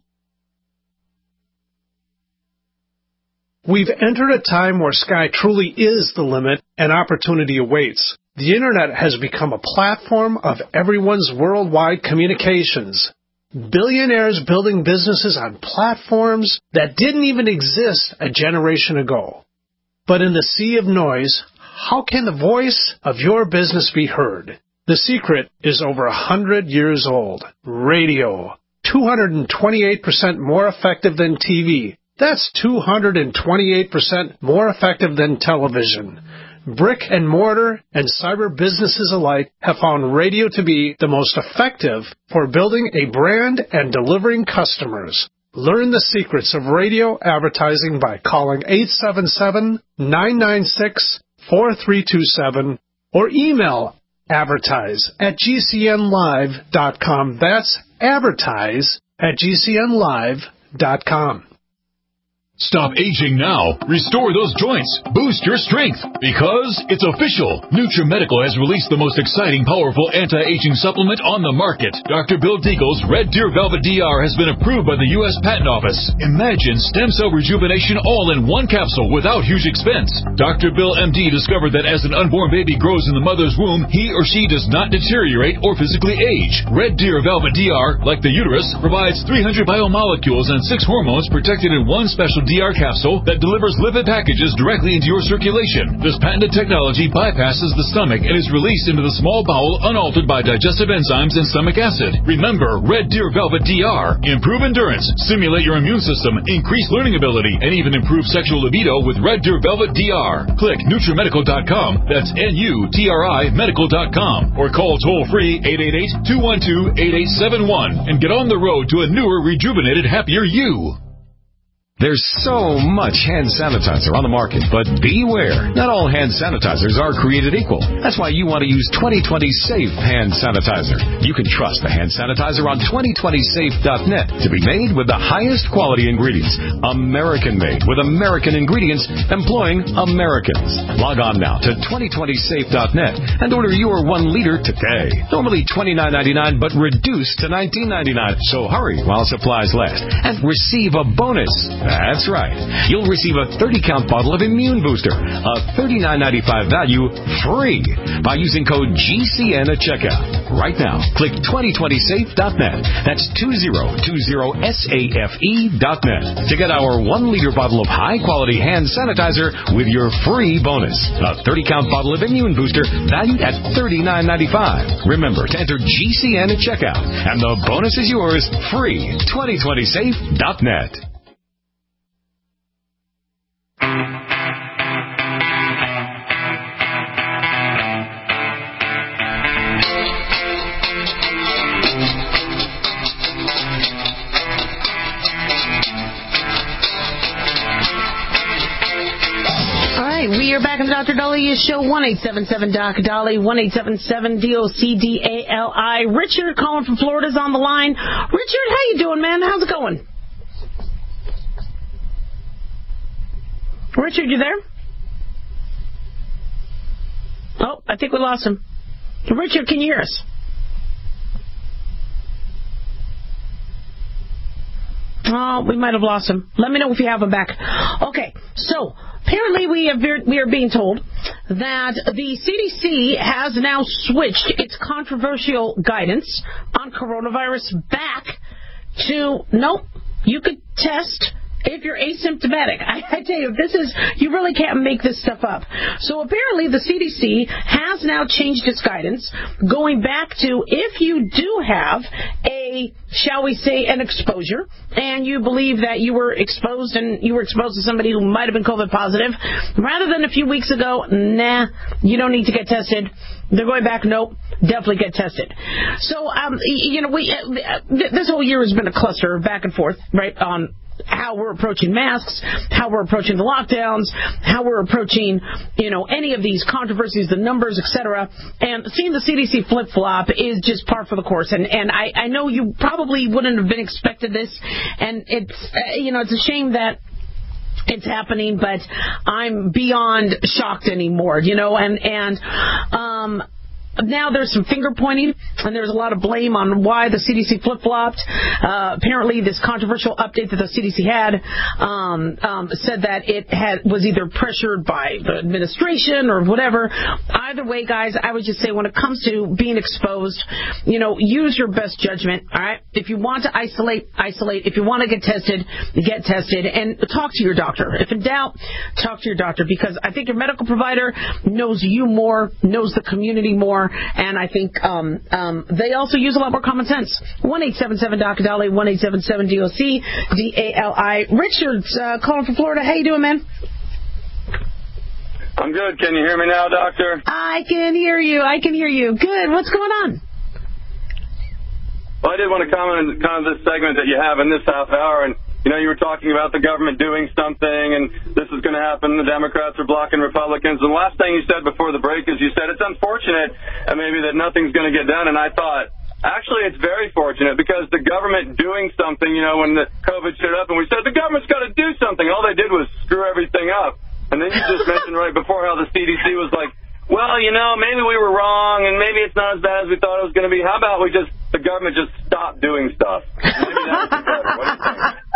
We've entered a time where sky truly is the limit and opportunity awaits. The Internet has become a platform of everyone's worldwide communications. Billionaires building businesses on platforms that didn't even exist a generation ago. But in the sea of noise, how can the voice of your business be heard? The secret is over 100 years old. Radio. 228% more effective than TV. That's 228% more effective than television. Brick and mortar and cyber businesses alike have found radio to be the most effective for building a brand and delivering customers. Learn the secrets of radio advertising by calling 877-996-4327 or email advertise@gcnlive.com. That's advertise@gcnlive.com. Stop aging now. Restore those joints. Boost your strength. Because it's official. NutriMedical has released the most exciting, powerful anti-aging supplement on the market. Dr. Bill Deagle's Red Deer Velvet DR has been approved by the U.S. Patent Office. Imagine stem cell rejuvenation all in one capsule without huge expense. Dr. Bill MD discovered that as an unborn baby grows in the mother's womb, he or she does not deteriorate or physically age. Red Deer Velvet DR, like the uterus, provides 300 biomolecules and 6 hormones protected in one special DR capsule that delivers lipid packages directly into your circulation. This patented technology bypasses the stomach and is released into the small bowel unaltered by digestive enzymes and stomach acid. Remember, Red Deer Velvet DR. Improve endurance, stimulate your immune system, increase learning ability, and even improve sexual libido with Red Deer Velvet DR. Click NutriMedical.com, that's NUTRI Medical.com, or call toll-free 888-212-8871 and get on the road to a newer, rejuvenated, happier you. There's so much hand sanitizer on the market, but beware. Not all hand sanitizers are created equal. That's why you want to use 2020 Safe Hand Sanitizer. You can trust the hand sanitizer on 2020safe.net to be made with the highest quality ingredients. American-made with American ingredients employing Americans. Log on now to 2020safe.net and order your 1 liter today. Normally $29.99, but reduced to $19.99. So hurry while supplies last and receive a bonus. That's right. You'll receive a 30-count bottle of Immune Booster, a $39.95 value, free by using code GCN at checkout. Right now, click 2020safe.net. That's 2020safe.net to get our 1-liter bottle of high-quality hand sanitizer with your free bonus. A 30-count bottle of Immune Booster valued at $39.95. Remember to enter GCN at checkout, and the bonus is yours free. 2020safe.net. We are back on Dr. Dahlia Show, 1-877-DOC-DALI, 1-877-DOC-DALI. Richard calling from Florida is on the line. Richard, how you doing, man? How's it going? Richard, you there? Oh, I think we lost him. Richard, can you hear us? Oh, we might have lost him. Let me know if you have him back. Okay, so apparently we are being told that the CDC has now switched its controversial guidance on coronavirus back to, nope, you could test if you're asymptomatic. I tell you, you really can't make this stuff up. So apparently the CDC has now changed its guidance, going back to if you do have shall we say, an exposure, and you believe that you were exposed to somebody who might have been COVID positive, rather than a few weeks ago, nah, you don't need to get tested. They're going back, nope, definitely get tested. So, this whole year has been a cluster back and forth, right, on how we're approaching masks, how we're approaching the lockdowns, how we're approaching, any of these controversies, the numbers, etc. And seeing the CDC flip-flop is just par for the course. And I know you probably wouldn't have been expected this, and it's, it's a shame that it's happening, but I'm beyond shocked anymore, now there's some finger pointing, and there's a lot of blame on why the CDC flip-flopped. Apparently, this controversial update that the CDC had said that it was either pressured by the administration or whatever. Either way, guys, I would just say when it comes to being exposed, use your best judgment, all right? If you want to isolate. If you want to get tested, and talk to your doctor. If in doubt, talk to your doctor, because I think your medical provider knows you more, knows the community more, and I think they also use a lot more common sense. 1-877-DOC-DALI, 1-877-DOC-DALI. Richard's calling from Florida. How you doing, man? I'm good. Can you hear me now, Doctor? I can hear you. Good. What's going on? Well, I did want to comment on kind of this segment that you have in this half hour, and you were talking about the government doing something, and this is going to happen. The Democrats are blocking Republicans. And the last thing you said before the break is you said it's unfortunate maybe that nothing's going to get done. And I thought, actually, it's very fortunate, because the government doing something, when the COVID showed up and we said the government's got to do something, all they did was screw everything up. And then you just mentioned right before how the CDC was like, well, maybe we were wrong, and maybe it's not as bad as we thought it was going to be. How about the government just stop doing stuff? Maybe that's better. What do you think?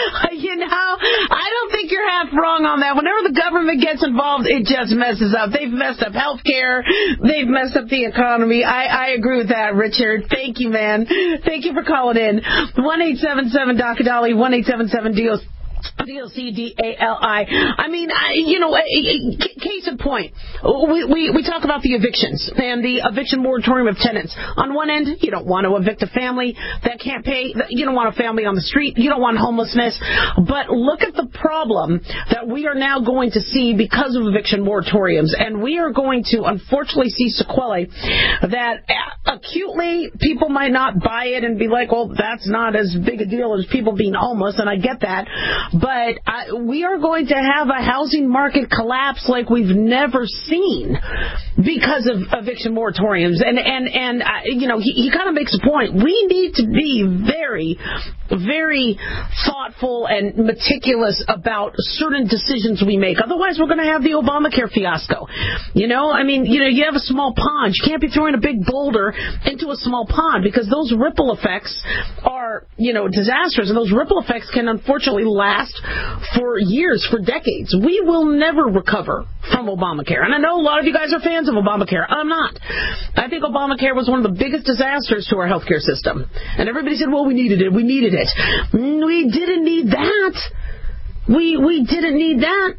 I don't think you're half wrong on that. Whenever the government gets involved, it just messes up. They've messed up healthcare. They've messed up the economy. I agree with that, Richard. Thank you, man. Thank you for calling in. 1-877-DOC-DALI, 1-877-DOC. DOC-DALI. I mean, case in point, we talk about the evictions and the eviction moratorium of tenants. On one end, you don't want to evict a family that can't pay. You don't want a family on the street. You don't want homelessness. But look at the problem that we are now going to see because of eviction moratoriums. And we are going to, unfortunately, see sequelae that acutely people might not buy it and be like, well, that's not as big a deal as people being homeless, and I get that. But we are going to have a housing market collapse like we've never seen because of eviction moratoriums. And he kind of makes a point. We need to be very, very thoughtful and meticulous about certain decisions we make. Otherwise, we're going to have the Obamacare fiasco. You have a small pond. You can't be throwing a big boulder into a small pond, because those ripple effects are, disastrous. And those ripple effects can unfortunately last for years, for decades. We will never recover from Obamacare. And I know a lot of you guys are fans of Obamacare. I'm not. I think Obamacare was one of the biggest disasters to our healthcare system. And everybody said, well, we needed it. We didn't need that. We didn't need that.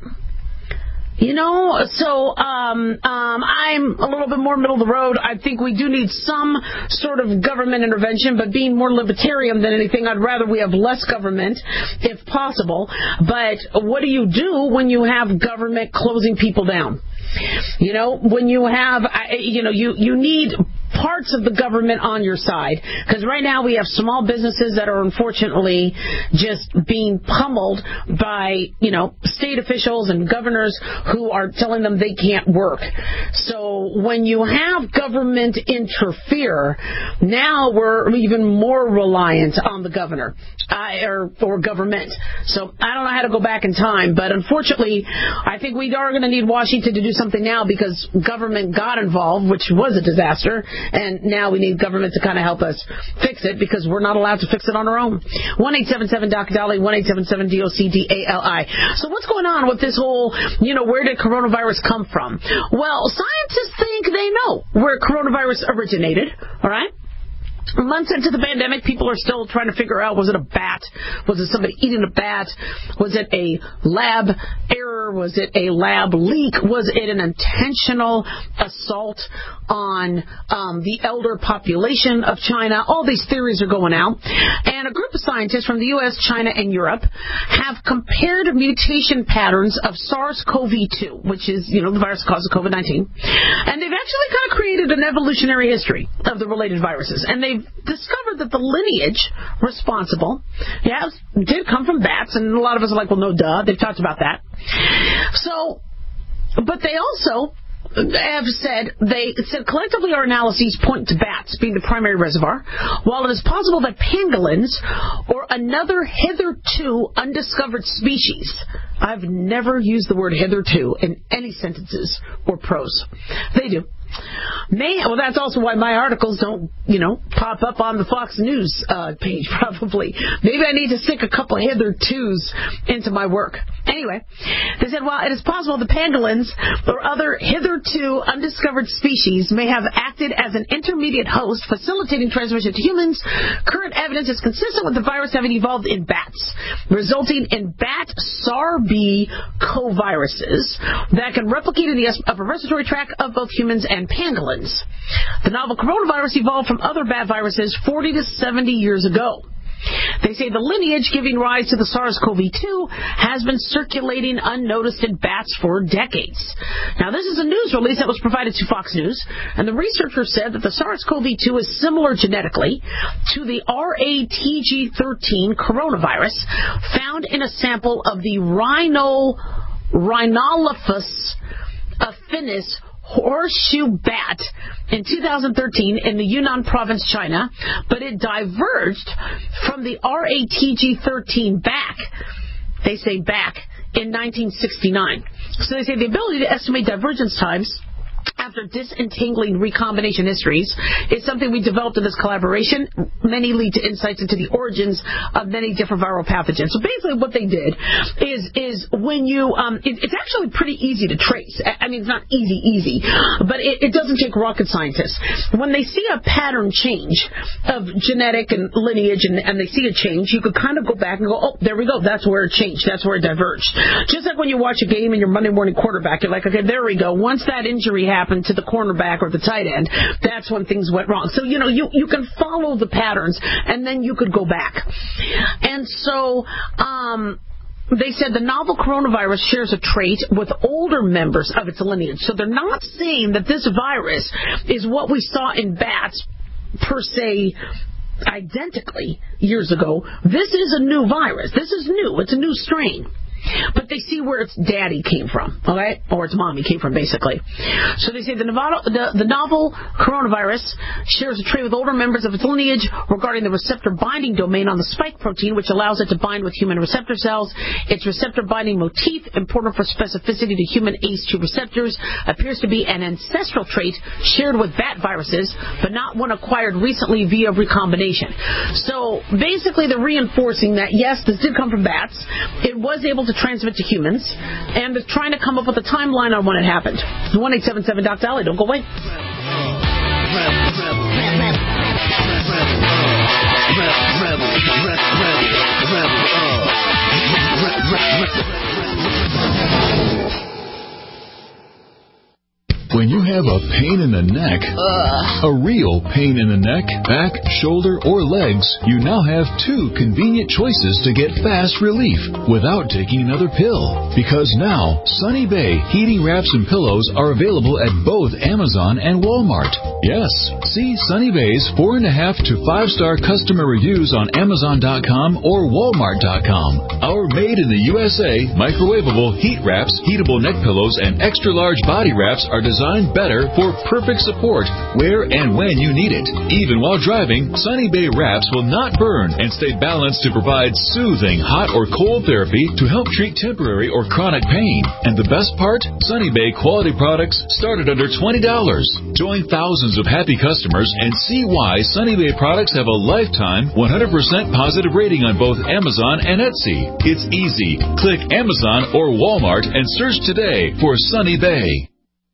So I'm a little bit more middle of the road. I think we do need some sort of government intervention, but being more libertarian than anything, I'd rather we have less government if possible. But what do you do when you have government closing people down? When you have, you need parts of the government on your side, because right now we have small businesses that are unfortunately just being pummeled by state officials and governors who are telling them they can't work. So so when you have government interfere, now we're even more reliant on the governor or government. So I don't know how to go back in time, but unfortunately, I think we are going to need Washington to do something now because government got involved, which was a disaster, and now we need government to kind of help us fix it because we're not allowed to fix it on our own. 1-877-DOC-DALI, 1-877-DOC-DALI. So what's going on with this whole, where did coronavirus come from? Well, scientists think they know where coronavirus originated, all right? Months into the pandemic, people are still trying to figure out, was it a bat? Was it somebody eating a bat? Was it a lab error? Was it a lab leak? Was it an intentional assault on the elder population of China? All these theories are going out. And a group of scientists from the U.S., China, and Europe have compared mutation patterns of SARS-CoV-2, which is, the virus that causes COVID-19. And they've actually kind of created an evolutionary history of the related viruses. And they've discovered that the lineage responsible did come from bats, and a lot of us are like, well, no, duh. They've talked about that. So, but they also have said collectively our analyses point to bats being the primary reservoir, while it is possible that pangolins or another hitherto undiscovered species. I've never used the word hitherto in any sentences or prose. They do. Well, that's also why my articles don't, pop up on the Fox News page, probably. Maybe I need to stick a couple hithertos into my work. Anyway, they said, well, it is possible the pangolins or other hitherto undiscovered species may have acted as an intermediate host, facilitating transmission to humans. Current evidence is consistent with the virus having evolved in bats, resulting in bat SARS-CoV-viruses that can replicate in the upper respiratory tract of both humans and pangolins. The novel coronavirus evolved from other bat viruses 40 to 70 years ago. They say the lineage giving rise to the SARS-CoV-2 has been circulating unnoticed in bats for decades. Now, this is a news release that was provided to Fox News, and the researchers said that the SARS-CoV-2 is similar genetically to the RATG13 coronavirus found in a sample of the Rhinolophus affinis horseshoe bat in 2013 in the Yunnan province, China, but it diverged from the RATG13 back in 1969. So they say the ability to estimate divergence times after disentangling recombination histories is something we developed in this collaboration. Many lead to insights into the origins of many different viral pathogens. So basically what they did is when you, it's actually pretty easy to trace. I mean, it's not easy, but it doesn't take rocket scientists. When they see a pattern change of genetic and lineage and they see a change, you could kind of go back and go, oh, there we go. That's where it changed. That's where it diverged. Just like when you watch a game and your Monday morning quarterback, you're like, okay, there we go. Once that injury happened to the cornerback or the tight end, that's when things went wrong. So, you can follow the patterns, and then you could go back. And so, they said the novel coronavirus shares a trait with older members of its lineage. So they're not saying that this virus is what we saw in bats, per se, identically years ago. This is a new virus. This is new. It's a new strain. But they see where its daddy came from, okay? Or its mommy came from, basically. So they say the novel coronavirus shares a trait with older members of its lineage regarding the receptor binding domain on the spike protein, which allows it to bind with human receptor cells. Its receptor binding motif, important for specificity to human ACE2 receptors, appears to be an ancestral trait shared with bat viruses, but not one acquired recently via recombination. So basically they're reinforcing that, yes, this did come from bats. It was able to transmit to humans, and they're trying to come up with a timeline on when it happened. 1-877-DOC-DALI. Don't go away. When you have a pain in the neck, a real pain in the neck, back, shoulder, or legs, you now have two convenient choices to get fast relief without taking another pill. Because now, Sunny Bay heating wraps and pillows are available at both Amazon and Walmart. Yes, see Sunny Bay's 4.5 to 5-star customer reviews on Amazon.com or Walmart.com. Our made in the USA, microwavable heat wraps, heatable neck pillows, and extra large body wraps are designed designed better for perfect support where and when you need it. Even while driving, Sunny Bay wraps will not burn and stay balanced to provide soothing hot or cold therapy to help treat temporary or chronic pain. And the best part? Sunny Bay quality products start at under $20. Join thousands of happy customers and see why Sunny Bay products have a lifetime 100% positive rating on both Amazon and Etsy. It's easy. Click Amazon or Walmart and search today for Sunny Bay.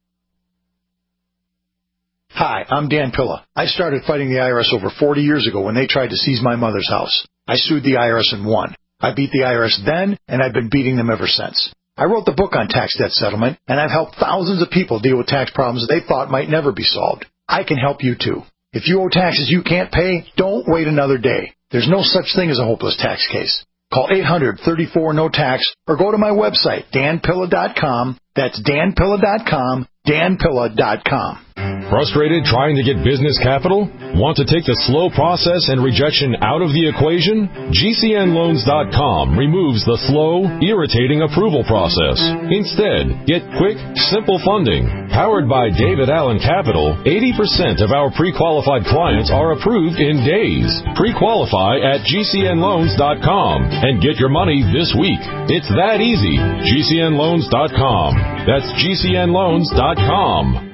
Hi, I'm Dan Pilla. I started fighting the IRS over 40 years ago when they tried to seize my mother's house. I sued the IRS and won. I beat the IRS then, and I've been beating them ever since. I wrote the book on tax debt settlement, and I've helped thousands of people deal with tax problems they thought might never be solved. I can help you too. If you owe taxes you can't pay, don't wait another day. There's no such thing as a hopeless tax case. Call 800-34-NO-TAX or go to my website, danpilla.com. That's danpilla.com, danpilla.com. Frustrated trying to get business capital? Want to take the slow process and rejection out of the equation? GCNloans.com removes the slow, irritating approval process. Instead, get quick, simple funding. Powered by David Allen Capital, 80% of our pre-qualified clients are approved in days. Pre-qualify at GCNloans.com and get your money this week. It's that easy. GCNloans.com. That's GCNloans.com.